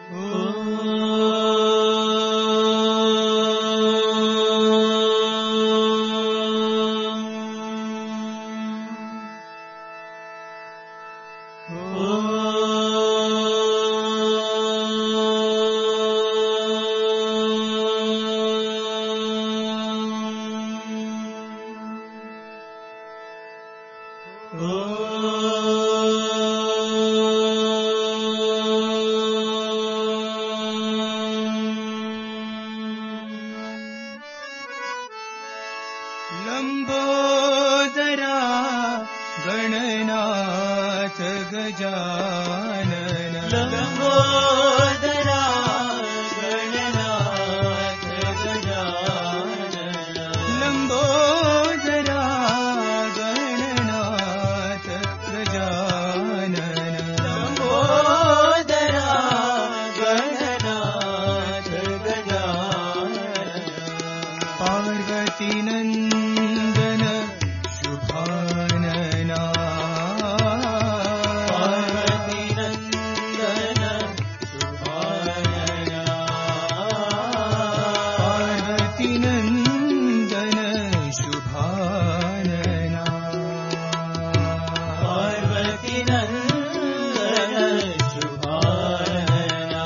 लंबोदरा गणनाथ गजानन लंबोदरा गणनाथ गजानन लंबोदरा गणनाथ गजानन लंबोदरा गणनाथ गजानन पार्वती नंदन शुभानना पार्वती नंदन शुभानना पार्वती नंदन शुभानना पार्वती नंदन शुभानना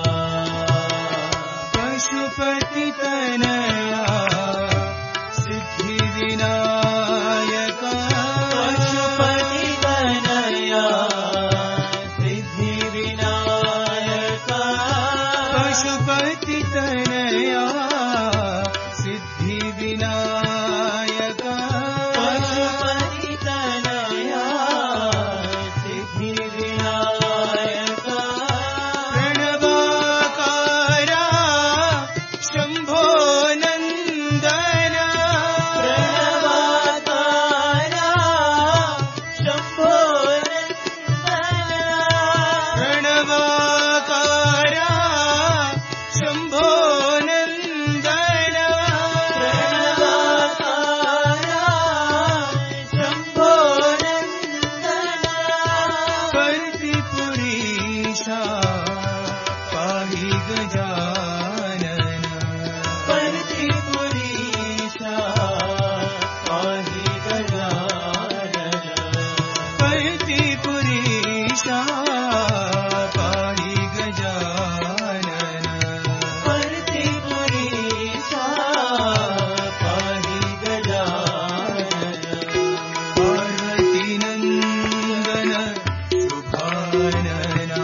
पशुपति तनया सिद्धि विनायक पशुपति तनया सिद्धि विनायक पशुपति तनया सिद्धि विनायक पशुपति तनया सिद्धि विनायक प्रणवाकारा शंभो नंदन प्रणवाकारा शंभो नंदन प्रणवाकारा शंभो नंदन प्रणवाकारा शंभो नंदन पर्तिपुरीशा पाहि गजानन पर्तिपुरीशा पाहि गजानन पर्तिपुरीशा पाहि गजानन पर्तिपुरीशा पाहि गजानन पार्वती नंदन शुभानना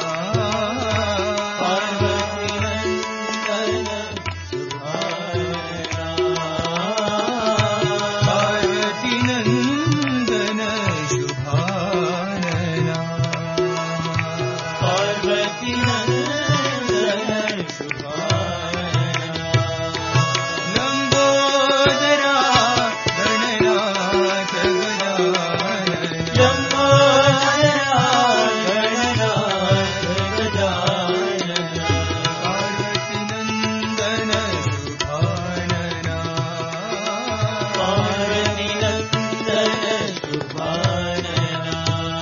पार्वती नंदन शुभानना पार्वती नंदन शुभानना पार्वती नंदन शुभानना लंबोदरा गणनाथ गजानन लंबोदरा गणनाथ गजानन पार्वती नंदन शुभानना पार्वती नंदन शुभानना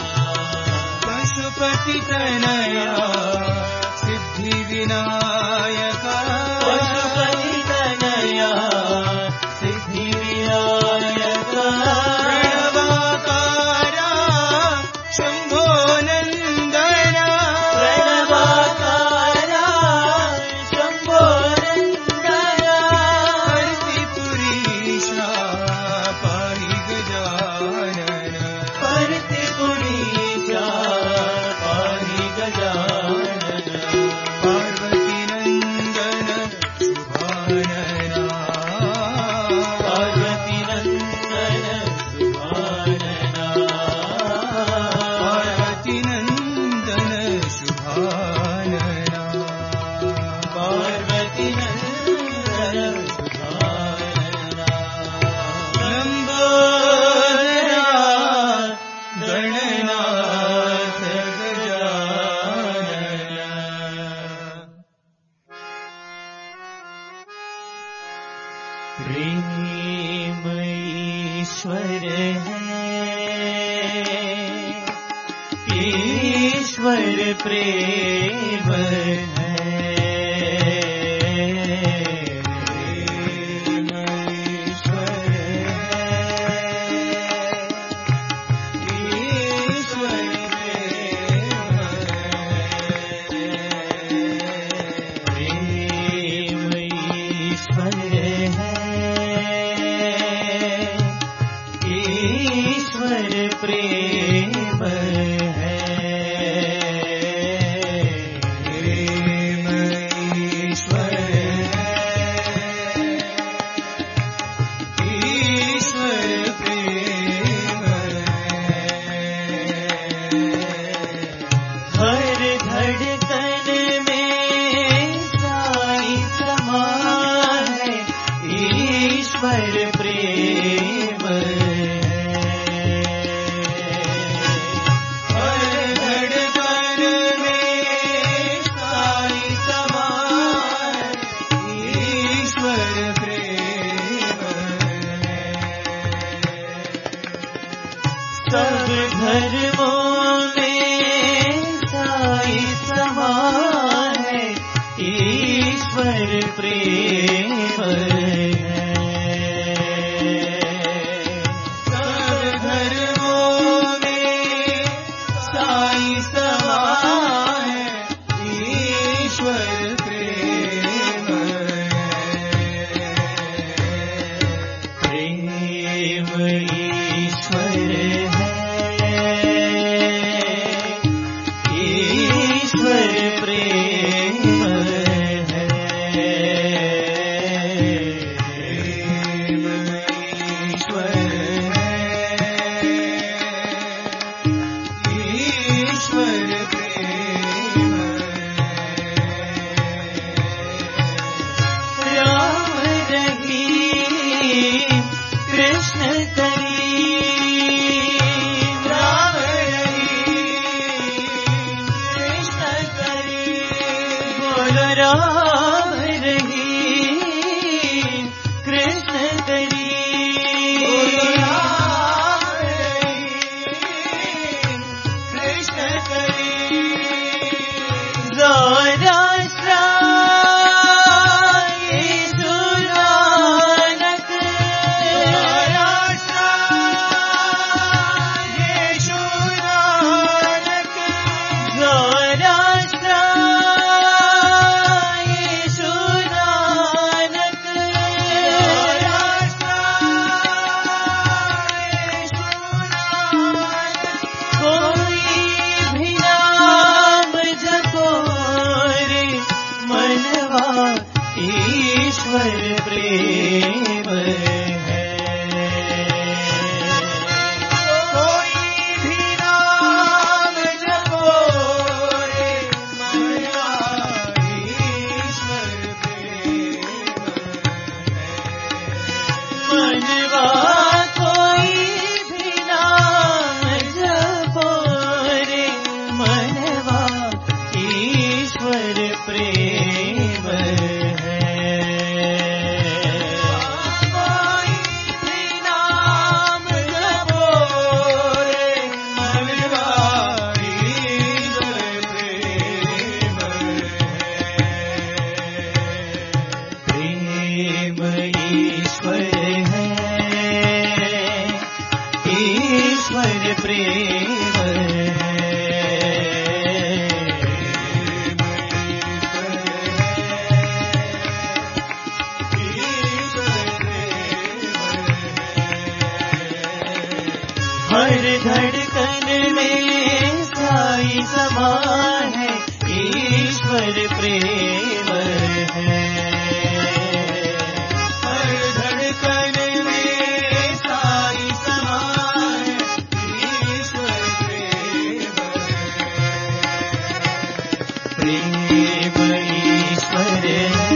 पशुपति तनया सिद्धि विनायक पशुपति तनया सिद्धि विनायक प्रणवाकारा शंभो नंदन प्रणवाकारा शंभो नंदन पर्तिपुरीशा पाहि गजानन पर्तिपुरीशा पाहि गजानन पार्वती नंदन शुभानना पार्वती नंदन शुभानना पार्वती नंदन शुभानना पार्वती नंदन शुभानना लंबोदरा गणनाथ गजानन प्रेम ईश्वर है ईश्वर प्रेम है प्रेम है। सब धर्मों में साई समान ईश्वर प्रेम है। प्रेम ईश्वर है, ईश्वर प्रेम है। प्रेम ईश्वर है, ईश्वर प्रेम है। राम रहीम कृष्ण करीम, राम रहीम कृष्ण करीम। बोलो राम रहीम कृष्ण करीम, बोलो राम रहीम कृष्ण करीम। ज़ोराष्ट्र यीशु नानक, ज़ोराष्ट्र यीशु नानक, ज़ोराष्ट्र यीशु नानक, ज़ोराष्ट्र यीशु नानक। कोई भी नाम जपो रे मनवा ईश्वर प्रेम है। कोई भी नाम जपो रे मनवा ईश्वर प्रेम है। मनवा कोई भी नाम जपो रे मनवा ईश्वर प्रेम है। कोई भी नाम जपो रे मनवा ईश्वर प्रेम है। प्रेम ईश्वर है, ईश्वर प्रेम है। हर धड़कन में साई समा है ईश्वर प्रेम है। हर धड़कन में साई समा है ईश्वर प्रेम है। प्रेम ईश्वर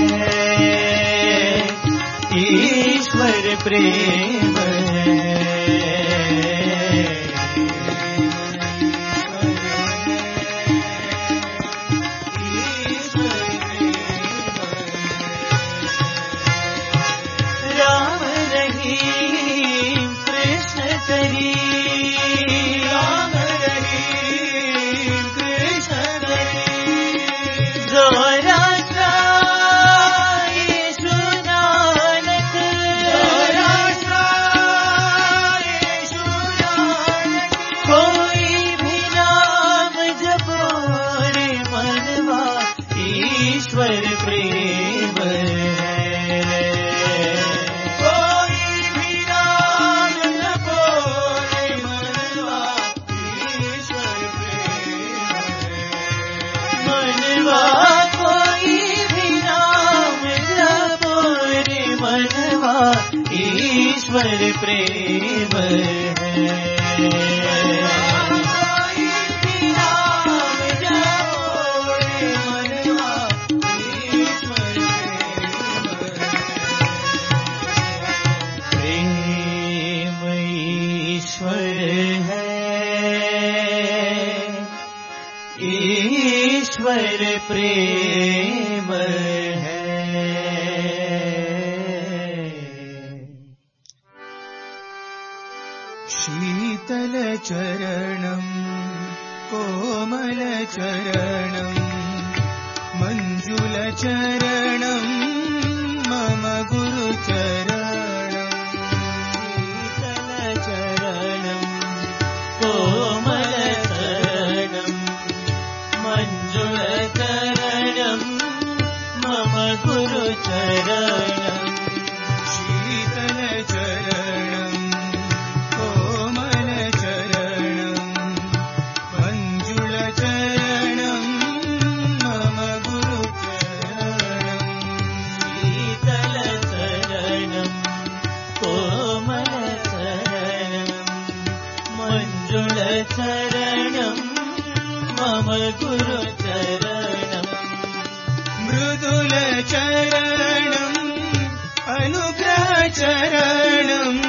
है, ईश्वर प्रेम है। राम रहीम कृष्ण करीम, राम रहीम कृष्ण करीम। ज़ोराष्ट्र यीशु नानक, ज़ोराष्ट्र यीशु नानक। कोई भी नाम जपो रे मनवा ईश्वर प्रेम है। कोई भी नाम जपो रे मनवा ईश्वर प्रेम है। मनवा कोई भी नाम जपो रे मनवा ईश्वर प्रेम है। कोई भी नाम जपो रे मनवा ईश्वर प्रेम है। प्रेम ईश्वर है, ईश्वर प्रेम है। शीतल चरणम् कोमल चरणम् मञ्जुल चरणम् चरणम् शीतलचरणम् कोमलचरणम् मञ्जुलचरणम् मम गुरुचरणम् शीतलचरणम् कोमलचरणम् मञ्जुलचरणम् मम गुरुचरणम् शीतलचरणम् कोमलचरणम् मञ्जुलचरणम् मम गुरुचरणम् मृदुलचरणम् अनुग्रहचरणम्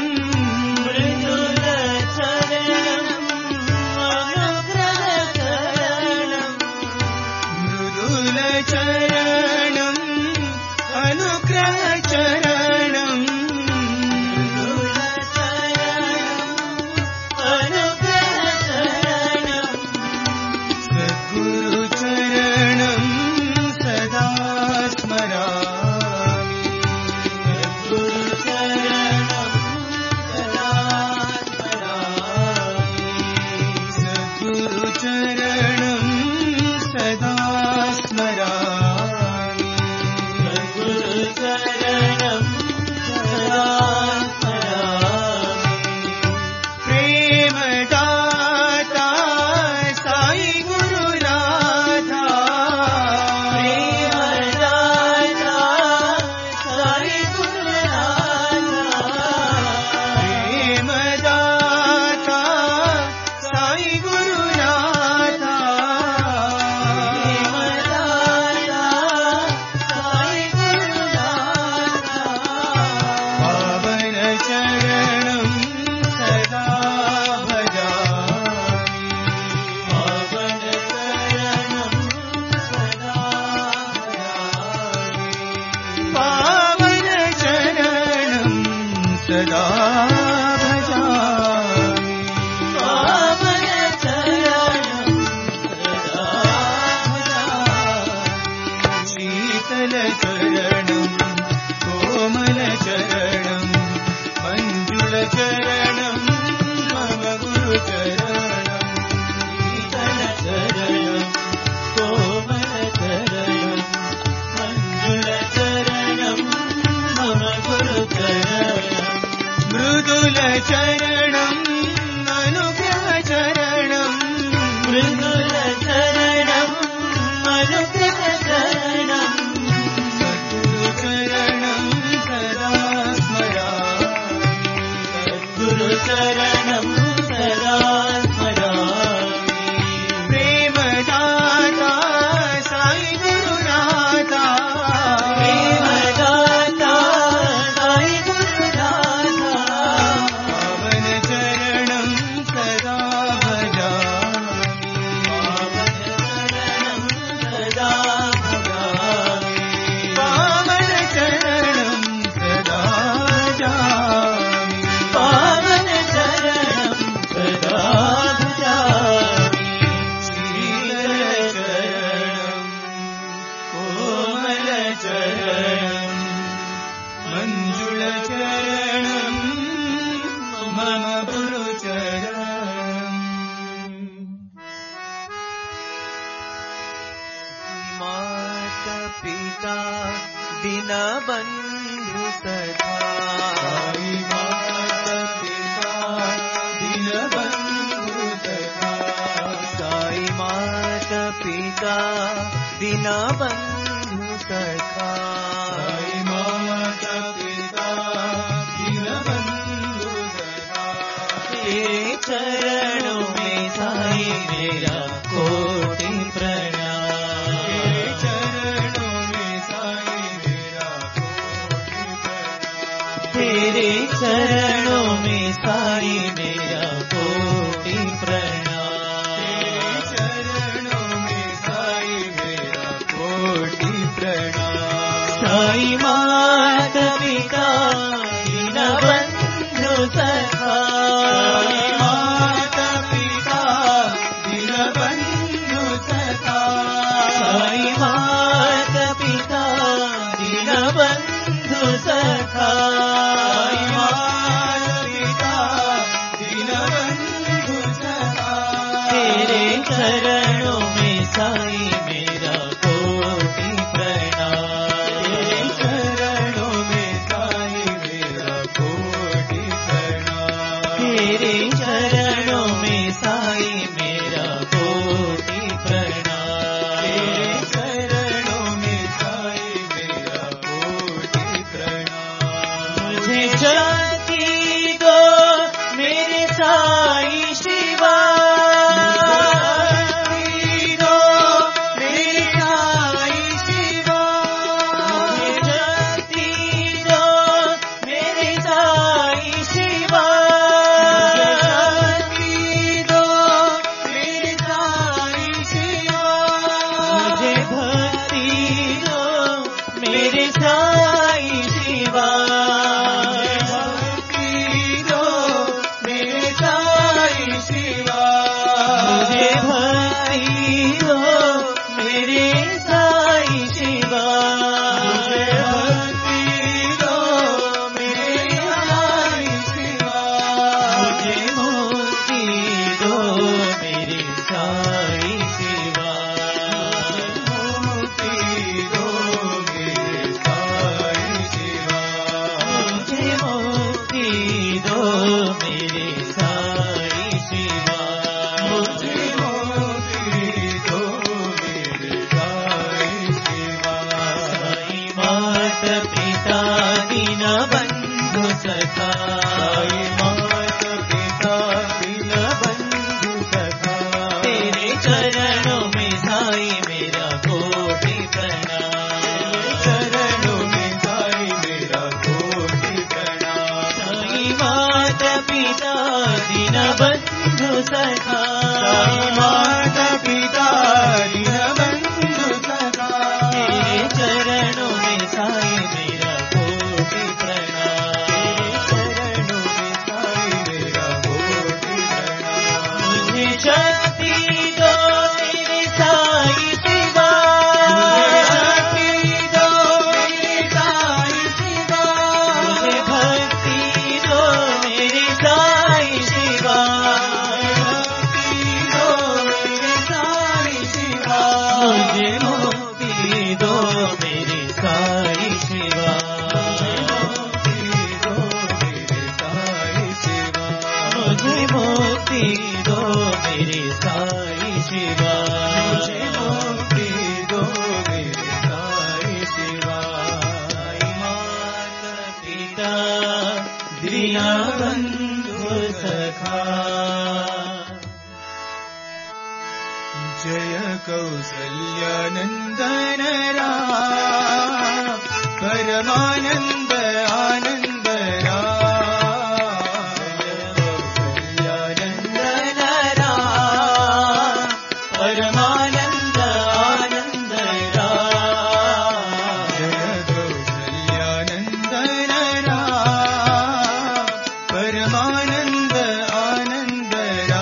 मृदुलचरणम् अनुग्रहचरणम् मृदुलचरणम् अनुग्रहचरणम् अनुग्रहचरणम् सद्गुरुचरणम् सदा स्मरामि सद्गुरुचरणम् सदा स्मरामि सद्गुरुचरणम् सदा स्मरामि प्रेमदाता साई गुरुनाथा प्रेमदाता साई गुरुनाथा प्रेमदाता साई गुरुनाथा प्रेमदाता साई गुरुनाथा पावन चरणं सदा भजामि पावन चरणं सदा भजामि पावन चरणं सदा भजामि पावन चरणं सदा भजामि शीतलचरणं कोमलचरणं मञ्जुलचरणं मम गुरुचरणं शीतलचरणं कोमलचरणं मञ्जुलचरणं मम गुरुचरणं मृदुलचरणम् अनुग्रहचरणम् मृदुलचरणम् अनुग्रहचरणम् सद्गुरुचरणम् सदा स्मरामि सद्गुरुचरणम् सदा स्मरामि प्रेमदाता साई गुरुनाथा प्रेमदाता साई गुरुनाथा पावन चरणं सदा भजामि पावन चरणं सदा भजामि पावन चरणं सदा भजामि पावन चरणं सदा भजामि शीतलचरणं कोमलचरणं मञ्जुलचरणं मम गुरुचरणम् माता पिता दीनबन्धु सखा साई माता पिता दीनबन्धु सखा साई माता पिता दीनबन्धु सखा साई माता पिता दीनबन्धु सखा तेरे चरणों में साई मेरा कोटि प्रणाम तेरे चरणों में साई मेरा कोटि प्रणाम तेरे चरणों में साई मेरा कोटि प्रणाम तेरे चरणों में साई मेरा कोटि प्रणाम साई माता पिता दीनबन्धु सखा साई माता पिता दीनबन्धु सखा साई माता पिता दीनबन्धु सखा पिता दीनबन्धु सखा साई माता पिता दीनबन्धु सखा तेरे चरणों में साई मेरा कोटि प्रणाम चरणों में साई मेरा कोटि प्रणाम साई माता पिता दीनबन्धु सखा साई माता पिता दीनबन्धु सखा तेरे चरणों में साई मेरा कोटि प्रणाम तेरे चरणों में साई मेरा कोटि प्रणाम मुझे शक्ति दो मेरे साई शिवा मुझे शक्ति दो मेरे साई शिवा मुझे भक्ति दो मेरे साई शिवा मुझे मुक्ति दो मेरे साई शिवा मुझे मुक्ति दो मेरे साई शिवा मुझे मुक्ति दो मेरे साई शिवा साई माता पिता दीनबन्धु सखा जय कौसल्यानन्दन राम परमानन्द आनन्द राम जय कौसल्यानन्दन राम परमानन्द आनन्द राम जय कौसल्यानन्दन राम परमानन्द आनन्द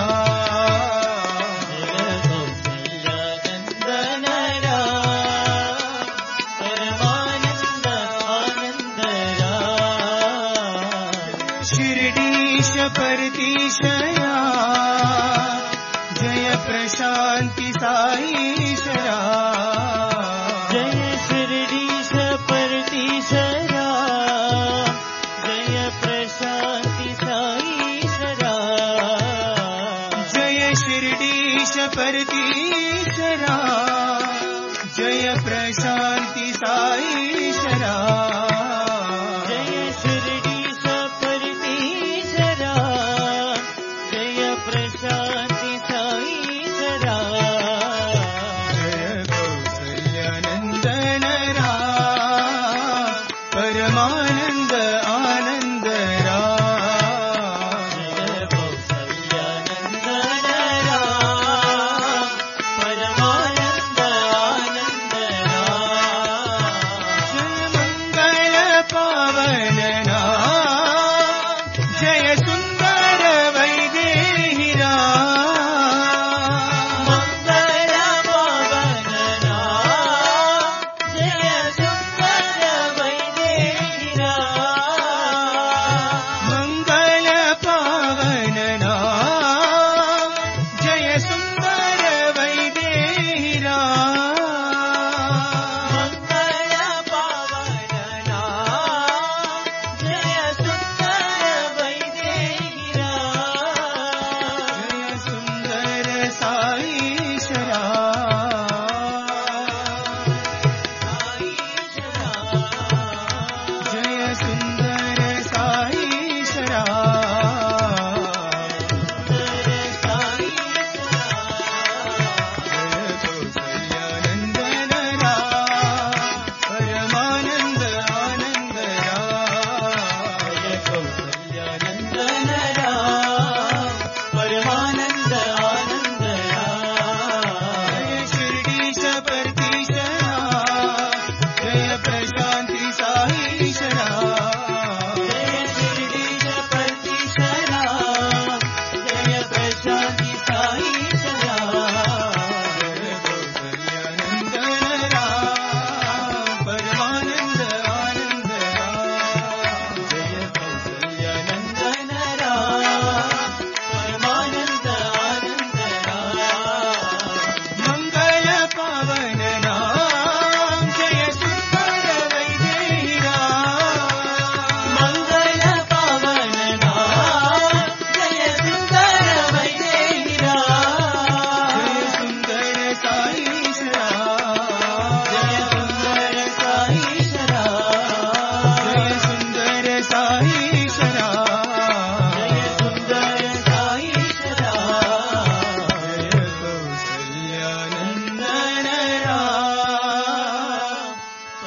परतीशया जय प्रशान्ति साईशरा जय शिरडीश परतीशया जय प्रशान्ति साईशरा जय शिरडीश परतीशरा जय प्रशान्ति साईशरा जय शिरडीश परतीशरा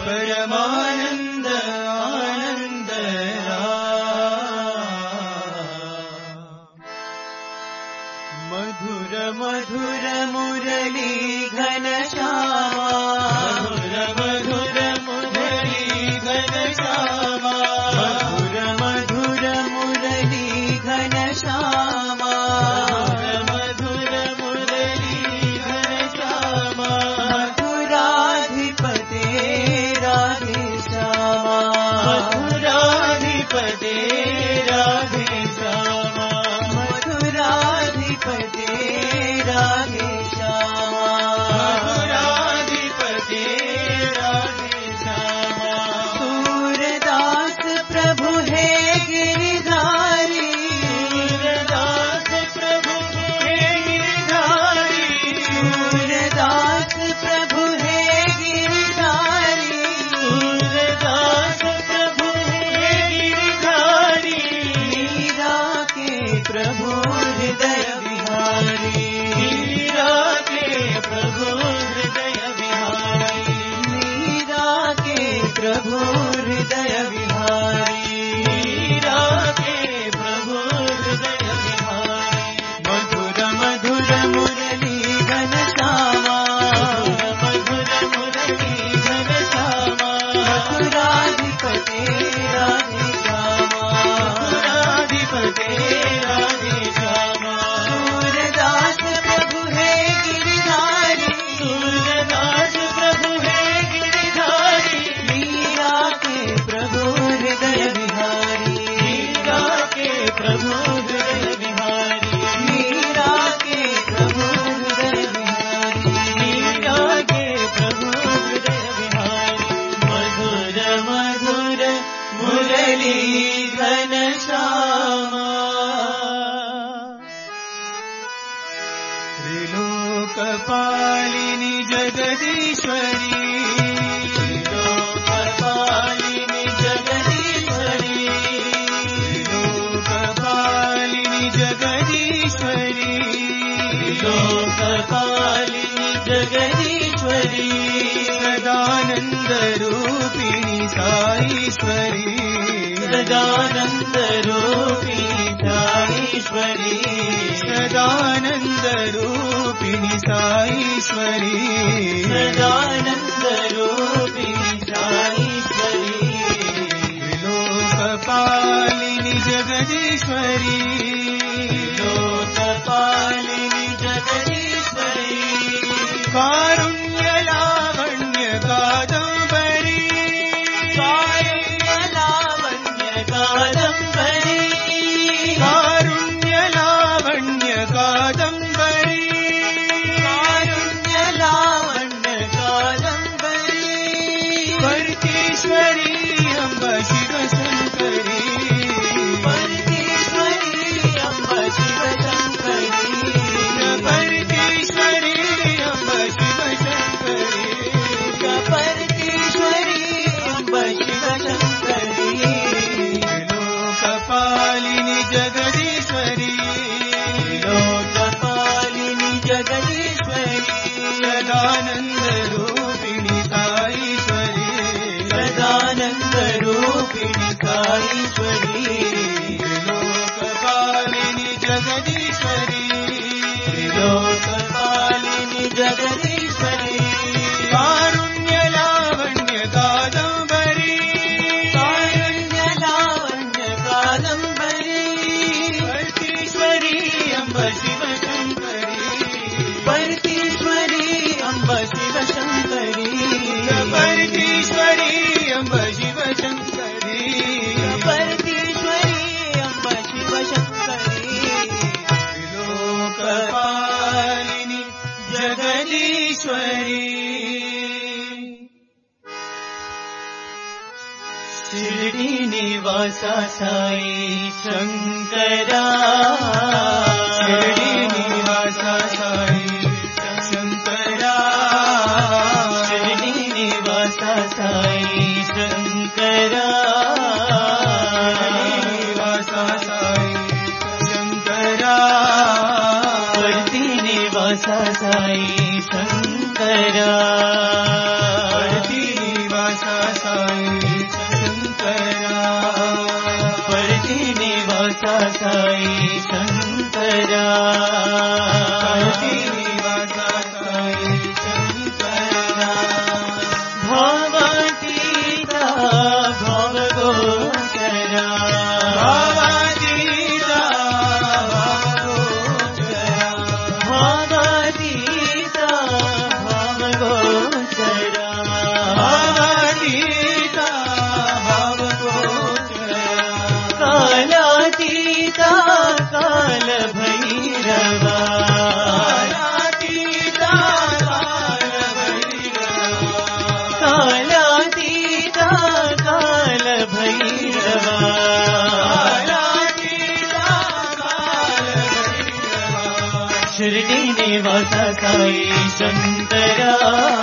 परमानंद आनंद मधुर मधुर मुरली घनश्यामा मधुर मधुर मुरली घनश्यामा मधुर मधुर मुरली घनश्यामा मधुर मुरली घनश्यामा मथुराधिपते राधे श्यामा मथुराधिपते राधे श्यामा मथुराधिपते राधे श्यामा मथुराधिपते राधे श्यामा सूरदास प्रभु है गिरधारी सूरदास प्रभु है गिरधारी सूरदास प्रभु है गिरधारी सूरदास प्रभु है गिरधारी मीरा के प्रभु हृदय विहारी मीरा के प्रभु हृदय विहारी मीरा के प्रभु हृदय विहारी मीरा के प्रभु हृदय विहारी मधुर मधुर मुरली घनश्यामा मधुर मुरली घनश्यामा मथुराधिपते राधे श्यामा मथुराधिपते राधे श्यामा सूरदास प्रभु है गिरधारी सूरदास प्रभु है गिरधारी मीरा के प्रभु हृदय विहारी मीरा के प्रभु हृदय विहारी मीरा के प्रभु हृदय विहारी मीरा के प्रभु हृदय विहारी मधुर मधुर मुरली घनश्यामा त्रिलोकपालिनी जगदीश्वरी त्रिलोकपालिनी जगदीश्वरी त्रिलोकपालिनी जगदीश्वरी त्रिलोकपालिनी जगदीश्वरी सदानंद रूपिणी साईश्वरी सदानंद रूपिणी साईश्वरी सदानंद रूपिणी साईश्वरी सदानंद रूपिणी साईश्वरी त्रिलोकपालिनी जगदीश्वरी त्रिलोकपालिनी जगदीश्वरी कारुण्य लावण्य कादम्बरी कारुण्य लावण्य कादम्बरी कारुण्य लावण्य कादम्बरी कारुण्य लावण्य कादम्बरी परमेश्वरी अम्ब शिव शंकरी परमेश्वरी अम्ब शिव शंकरी परमेश्वरी अम्ब शिव शंकरी परमेश्वरी अम्ब शिव शंकरी लोकपालिनी जगदीश्वरी लोकपालिनी जगदीश्वरी सदानंद रूपिणी साईश्वरी सदानंद रूपिणी साईश्वरी लोकपालिनी जगदीश्वरी लोकपालिनी जगदीश्वरी कारुण्य लावण्य कादम्बरी कारुण्य लावण्य कादम्बरी परमेश्वरी अम्ब शिव शंकरी परमेश्वरी अम्ब शिव शंकरी परमेश्वरी अम्ब शिव शंकरी परमेश्वरी अम्ब शिव शंकरी लोकपालिनी जगदीश्वरी शिरडी निवासा साई शंकरा शिरडी निवासा साई शंकरा शिरडी निवासा साई शंकरा निवासा साई शंकरा वर्ती निवासा साई शंकरा वर्ती निवासा साई शंकरा श्रीनिवासा साई शंकरा भावातीता भावगोचरा भावातीता भावगोचरा भावातीता भावगोचरा भावातीता भावगोचरा कालातीता काल भैरवा कालातीता काल भैरवा कालातीता काल भैरवा कालातीता काल भैरवा शिरडी निवासा साई शंकरा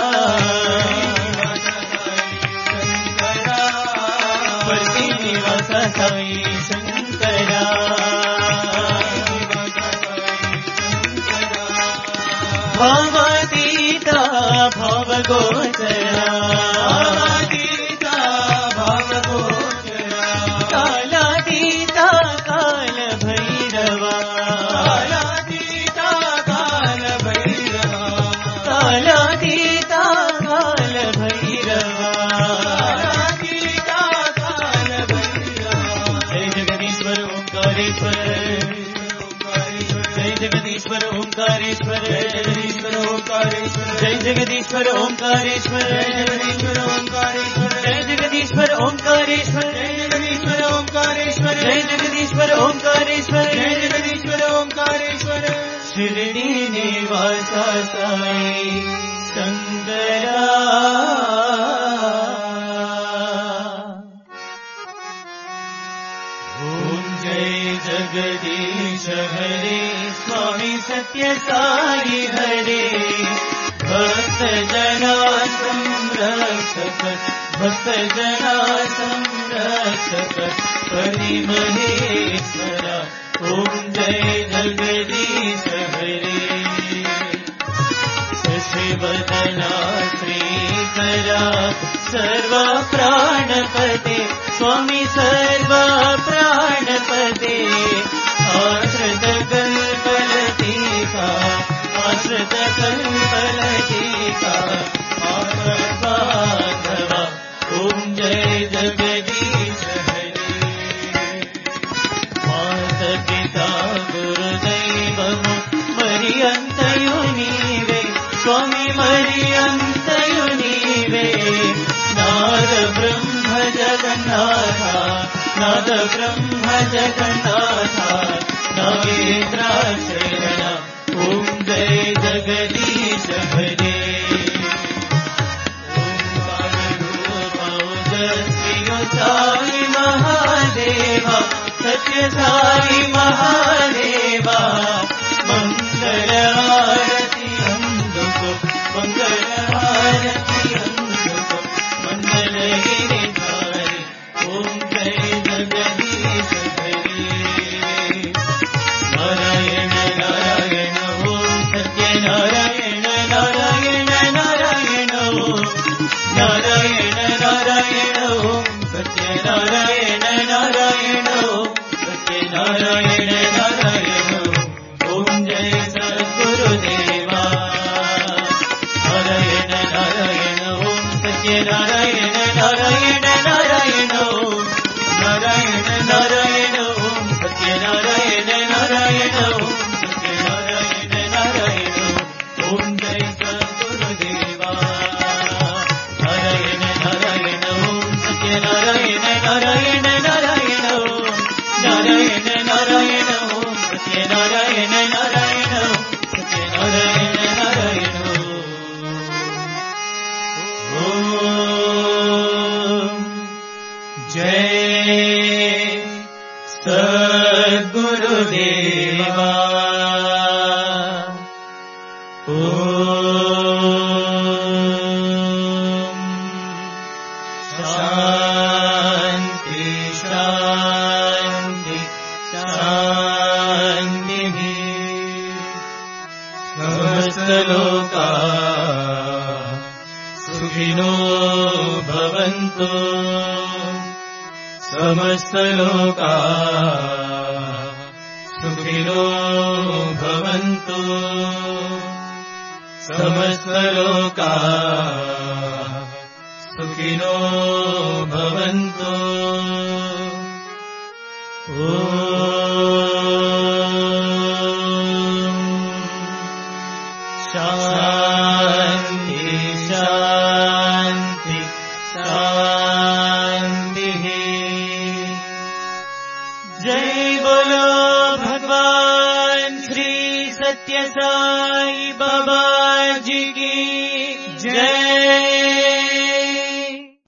श्रीनिवासा साई शंकरा भावातीता भावगोचरा भावातीता भावगोचरा कालातीता काल भैरवा कालातीता काल भैरवा कालातीता काल भैरवा कालातीता काल भैरवा जय जगदीश्वर ओंकारेश्वर जय जगदीश्वर ओंकारेश्वर जय जगदीश्वर ओंकारेश्वर जय जगदीश्वर ओंकारेश्वर जय जगदीश्वर ओंकारेश्वर जय जगदीश्वर ओंकारेश्वर जय जगदीश्वर ओंकारेश्वर जय जगदीश्वर ओंकारेश्वर शिरडी निवासा साई शंकरा ओम जय जगदीश हरे स्वामी सत्य साई हरे भक्त जना संरक्षक भक्त जना संरक्षक परिमहेश्वरा ओम जय जगदीश हरे शशिवदना श्रीकरा सर्व प्राणपते स्वामी सर्व प्राणपते आश्रित कल्पलतिका आश्रित कल्पलतिका आत्मबांधवा ओम जय जगदीश हरे मात पिता गुरुदैवमु मरियंतयु नीवे स्वामी मरियंतयु नीवे नाद ब्रह्म जगन्नाथा नाद ब्रह्म जगन्नाथा नवेन्द्राशरणा ओम जय जगदीश हरे ओंकार साई महादेवा सत्य साई महादेवा मंगल आरती अंधुको मंगल आरती अंधुको मंगल गिरिधारी ओम जय जगदीश हरे नारायण नारायण ओम सत्य नारायण नारायण नारायण ओम नारायण नारायण ओम सत्य नारायण नारायण ओम सत्य नारायण नारायण ओम जय सद्गुरुदेवा नारायण नारायण ओम सत्य नारायण नारायण नारायण ओम नारायण नारायण ओम सत्य नारायण नारायण ओम सत्य नारायण नारायण ओम जय सद्गुरुदेवा नारायण नारायण ओम सत्य नारायण नारायण नारायण ओम नारायण नारायण ओम सत्य नारायण नारायण ओम सत्य नारायण नारायण ओम जय सद्गुरुदेवा शांति शांति शांति समस्त लोका सुखिनो भवन्तु समस्त लोका सुखिनो भवन्तु समस्तलोकाः सुखिनो भवन्तु। शान्ति शान्ति शान्तिः। जय बोलो भगवान श्री सत्य साई बाबा जी की जय।